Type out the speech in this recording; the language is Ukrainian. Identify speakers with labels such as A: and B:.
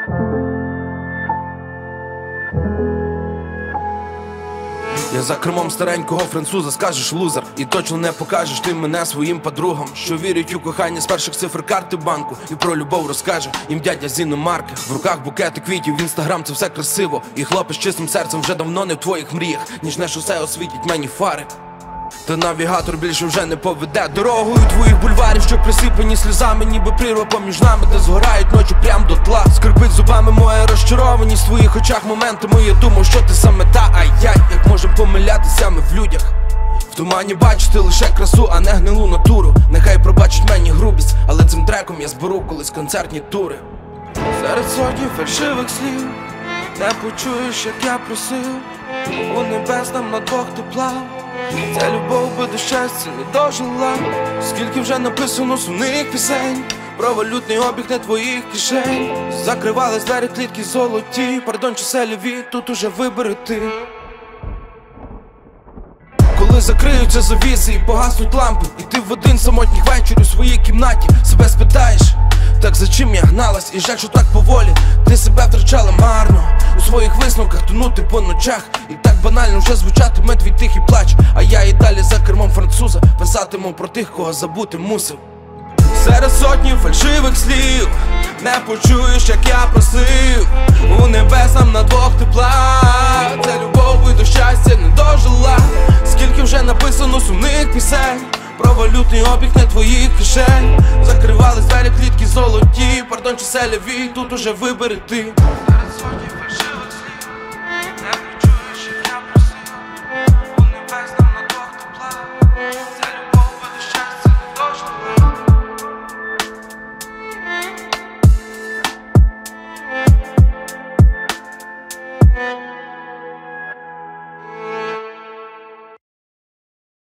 A: Я за кермом старенького француза, скажеш лузер, і точно не покажеш ти мене своїм подругам, що вірять у кохання з перших цифр карти банку, і про любов розкаже їм дядя з іномарки. В руках букети квітів, в інстаграм це все красиво, і хлопець з чистим серцем вже давно не в твоїх мріях. Ніжне шосе освітять мені фари, та навігатор більше вже не поведе дорогою твоїх бульварів, що присипані сльозами, ніби прірва поміж нами, де згорають ночі прям до тла. Скрипить зубами моя розчарованість в твоїх очах моментами. Я думав, що ти саме та, ай-яй, як можем помилятися ми в людях. В тумані бачити лише красу, а не гнилу натуру. Нехай пробачить мені грубість, але цим треком я зберу колись концертні тури. Серед сотні фальшивих слів не почуєш, як я просив, у небес нам на двох тепла. Ця любов би до щастя не дожила. Скільки вже написано сумних пісень про валютний обіг не твоїх кишень. Закривались двері клітки золоті, пардон, чи селіві, тут уже вибери ти. Коли закриються завіси і погаснуть лампи, і ти в один самотній вечір у своїй кімнаті себе спитаєш: так за чим я гналась, і жаль, що так поволі ти себе втрачала марно. У своїх висновках тонути по ночах, і так банально вже звучатиме твій тихий плач. А я і далі за кермом француза писатиму про тих, кого забути мусив. Серед сотні фальшивих слів не почуєш, як я просив, у небес нам на двох тепла. Ця любов би до щастя не дожила. Скільки вже написано сумних пісень про валютний обіг не твоїх кишень. Закривались двері клітки золоті, пардон, чи селяві, тут уже вибери ти. Серед сотні фальшивих слів не почуєш, як я просив, у небес нам на двох тепла. Ця любов би до щастя не дожила.